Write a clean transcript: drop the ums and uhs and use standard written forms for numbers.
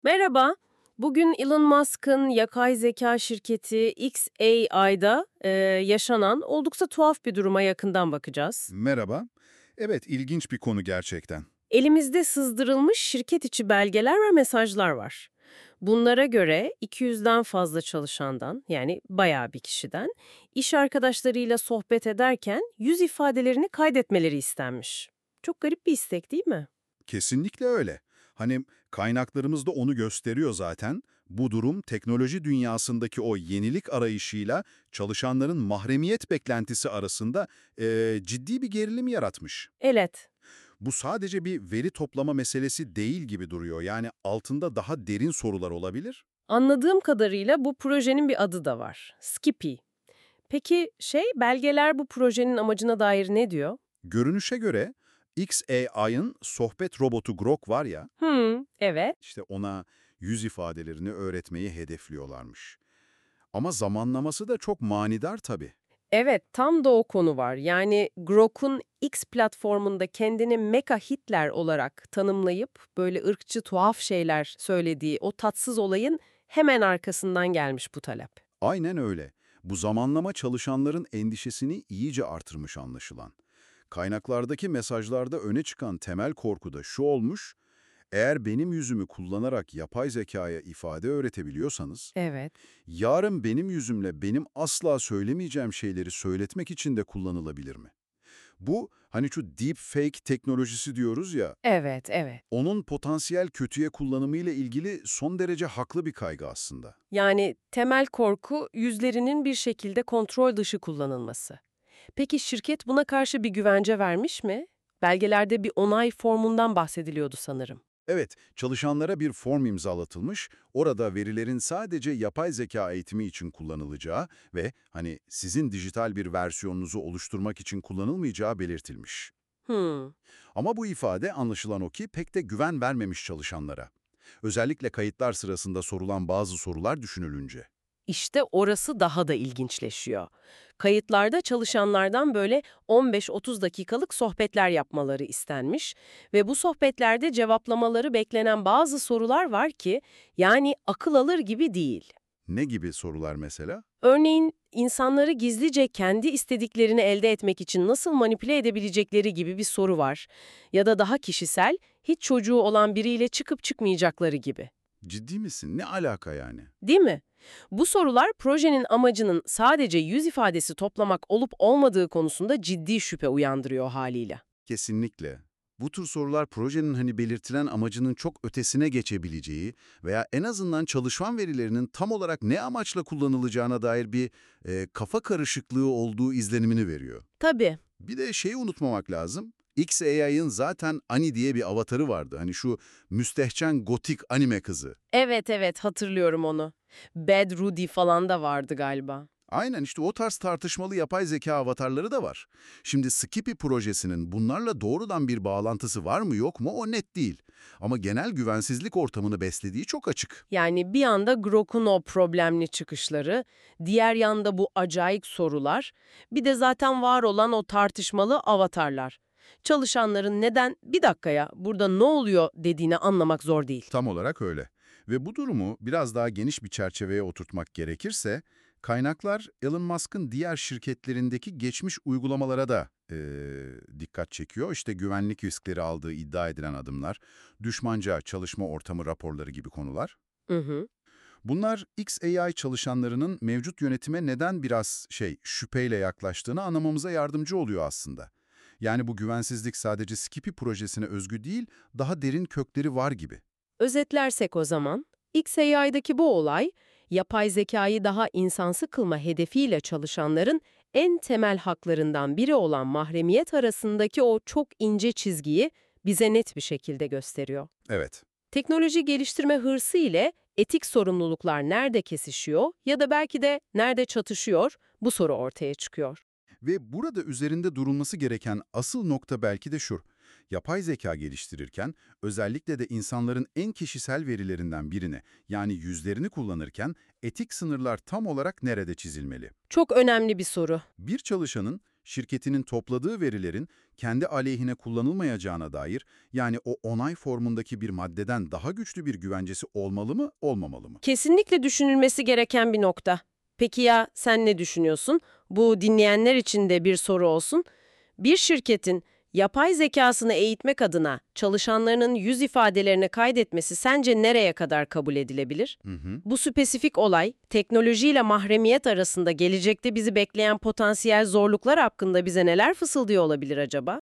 Merhaba. Bugün Elon Musk'ın yapay zeka şirketi xAI'da yaşanan oldukça tuhaf bir duruma yakından bakacağız. Merhaba. Evet, ilginç bir konu gerçekten. Elimizde sızdırılmış şirket içi belgeler ve mesajlar var. Bunlara göre 200'den fazla çalışandan, yani bayağı bir kişiden, iş arkadaşlarıyla sohbet ederken yüz ifadelerini kaydetmeleri istenmiş. Çok garip bir istek değil mi? Kesinlikle öyle. Hani kaynaklarımız da onu gösteriyor zaten. Bu durum teknoloji dünyasındaki o yenilik arayışıyla çalışanların mahremiyet beklentisi arasında ciddi bir gerilim yaratmış. Evet. Bu sadece bir veri toplama meselesi değil gibi duruyor. Yani altında daha derin sorular olabilir. Anladığım kadarıyla bu projenin bir adı da var. Skippy. Peki belgeler bu projenin amacına dair ne diyor? Görünüşe göre xAI'ın sohbet robotu Grok var ya, Evet. İşte ona yüz ifadelerini öğretmeyi hedefliyorlarmış. Ama zamanlaması da çok manidar tabii. Evet, tam da o konu var. Yani Grok'un X platformunda kendini Mecha Hitler olarak tanımlayıp böyle ırkçı tuhaf şeyler söylediği o tatsız olayın hemen arkasından gelmiş bu talep. Aynen öyle. Bu zamanlama çalışanların endişesini iyice artırmış anlaşılan. Kaynaklardaki mesajlarda öne çıkan temel korku da şu olmuş: eğer benim yüzümü kullanarak yapay zekaya ifade öğretebiliyorsanız, Evet. yarın benim yüzümle benim asla söylemeyeceğim şeyleri söyletmek için de kullanılabilir mi? Bu, hani şu deepfake teknolojisi diyoruz ya, Evet, evet. onun potansiyel kötüye kullanımıyla ilgili son derece haklı bir kaygı aslında. Yani temel korku yüzlerinin bir şekilde kontrol dışı kullanılması. Peki şirket buna karşı bir güvence vermiş mi? Belgelerde bir onay formundan bahsediliyordu sanırım. Evet, çalışanlara bir form imzalatılmış, orada verilerin sadece yapay zeka eğitimi için kullanılacağı ve hani sizin dijital bir versiyonunuzu oluşturmak için kullanılmayacağı belirtilmiş. Hmm. Ama bu ifade anlaşılan o ki pek de güven vermemiş çalışanlara. Özellikle kayıtlar sırasında sorulan bazı sorular düşünülünce. İşte orası daha da ilginçleşiyor. Kayıtlarda çalışanlardan böyle 15-30 dakikalık sohbetler yapmaları istenmiş ve bu sohbetlerde cevaplamaları beklenen bazı sorular var ki yani akıl alır gibi değil. Ne gibi sorular mesela? Örneğin insanları gizlice kendi istediklerini elde etmek için nasıl manipüle edebilecekleri gibi bir soru var. Ya da daha kişisel, hiç çocuğu olan biriyle çıkıp çıkmayacakları gibi. Ciddi misin? Ne alaka yani? Değil mi? Bu sorular projenin amacının sadece yüz ifadesi toplamak olup olmadığı konusunda ciddi şüphe uyandırıyor haliyle. Kesinlikle. Bu tür sorular projenin hani belirtilen amacının çok ötesine geçebileceği veya en azından çalışan verilerinin tam olarak ne amaçla kullanılacağına dair bir kafa karışıklığı olduğu izlenimini veriyor. Tabii. Bir de şeyi unutmamak lazım. xAI'ın zaten Ani diye bir avatarı vardı. Hani şu müstehcen gotik anime kızı. Evet evet hatırlıyorum onu. Bad Rudy falan da vardı galiba. Aynen işte o tarz tartışmalı yapay zeka avatarları da var. Şimdi Skippy projesinin bunlarla doğrudan bir bağlantısı var mı yok mu o net değil. Ama genel güvensizlik ortamını beslediği çok açık. Yani bir yanda Grok'un o problemli çıkışları, diğer yanda bu acayip sorular, bir de zaten var olan o tartışmalı avatarlar. Çalışanların neden "bir dakika ya burada ne oluyor" dediğini anlamak zor değil. Tam olarak öyle. Ve bu durumu biraz daha geniş bir çerçeveye oturtmak gerekirse, kaynaklar Elon Musk'ın diğer şirketlerindeki geçmiş uygulamalara da dikkat çekiyor. İşte güvenlik riskleri aldığı iddia edilen adımlar, düşmanca çalışma ortamı raporları gibi konular. Hı hı. Bunlar xAI çalışanlarının mevcut yönetime neden biraz şüpheyle yaklaştığını anlamamıza yardımcı oluyor aslında. Yani bu güvensizlik sadece Skippy projesine özgü değil, daha derin kökleri var gibi. Özetlersek o zaman, XAI'daki bu olay, yapay zekayı daha insansı kılma hedefiyle çalışanların en temel haklarından biri olan mahremiyet arasındaki o çok ince çizgiyi bize net bir şekilde gösteriyor. Evet. Teknoloji geliştirme hırsı ile etik sorumluluklar nerede kesişiyor ya da belki de nerede çatışıyor, bu soru ortaya çıkıyor. Ve burada üzerinde durulması gereken asıl nokta belki de şu. Yapay zeka geliştirirken, özellikle de insanların en kişisel verilerinden birini, yani yüzlerini kullanırken etik sınırlar tam olarak nerede çizilmeli? Çok önemli bir soru. Bir çalışanın şirketinin topladığı verilerin kendi aleyhine kullanılmayacağına dair, yani o onay formundaki bir maddeden daha güçlü bir güvencesi olmalı mı, olmamalı mı? Kesinlikle düşünülmesi gereken bir nokta. Peki ya sen ne düşünüyorsun? Bu dinleyenler için de bir soru olsun. Bir şirketin yapay zekasını eğitmek adına çalışanlarının yüz ifadelerini kaydetmesi sence nereye kadar kabul edilebilir? Hı hı. Bu spesifik olay, teknolojiyle mahremiyet arasında gelecekte bizi bekleyen potansiyel zorluklar hakkında bize neler fısıldıyor olabilir acaba?